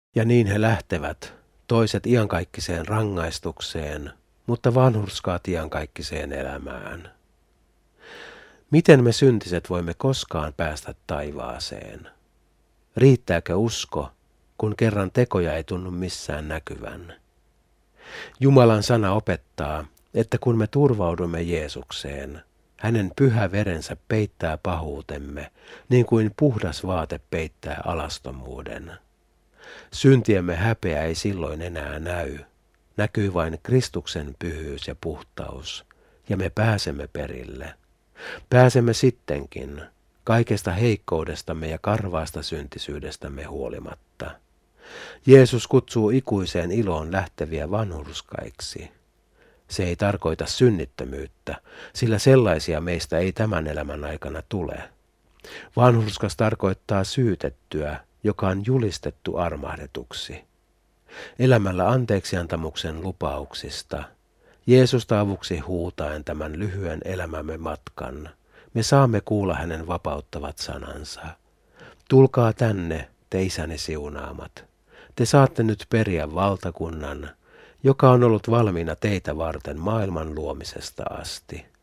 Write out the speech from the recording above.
Ja niin he lähtevät, toiset iankaikkiseen rangaistukseen, mutta vanhurskaat iankaikkiseen elämään. Miten me syntiset voimme koskaan päästä taivaaseen? Riittääkö usko, kun kerran tekoja ei tunnu missään näkyvän? Jumalan sana opettaa, että kun me turvaudumme Jeesukseen, hänen pyhä verensä peittää pahuutemme, niin kuin puhdas vaate peittää alastomuuden. Syntiemme häpeä ei silloin enää näkyy vain Kristuksen pyhyys ja puhtaus, ja me pääsemme perille. Pääsemme sittenkin, kaikesta heikkoudestamme ja karvaasta syntisyydestämme huolimatta. Jeesus kutsuu ikuiseen iloon lähteviä vanhurskaiksi. Se ei tarkoita synnittömyyttä, sillä sellaisia meistä ei tämän elämän aikana tule. Vanhurskas tarkoittaa syytettyä, joka on julistettu armahdetuksi. Elämällä anteeksiantamuksen lupauksista, Jeesusta avuksi huutaen tämän lyhyen elämämme matkan, me saamme kuulla hänen vapauttavat sanansa. Tulkaa tänne, te isäni siunaamat. Te saatte nyt periä valtakunnan, joka on ollut valmiina teitä varten maailman luomisesta asti.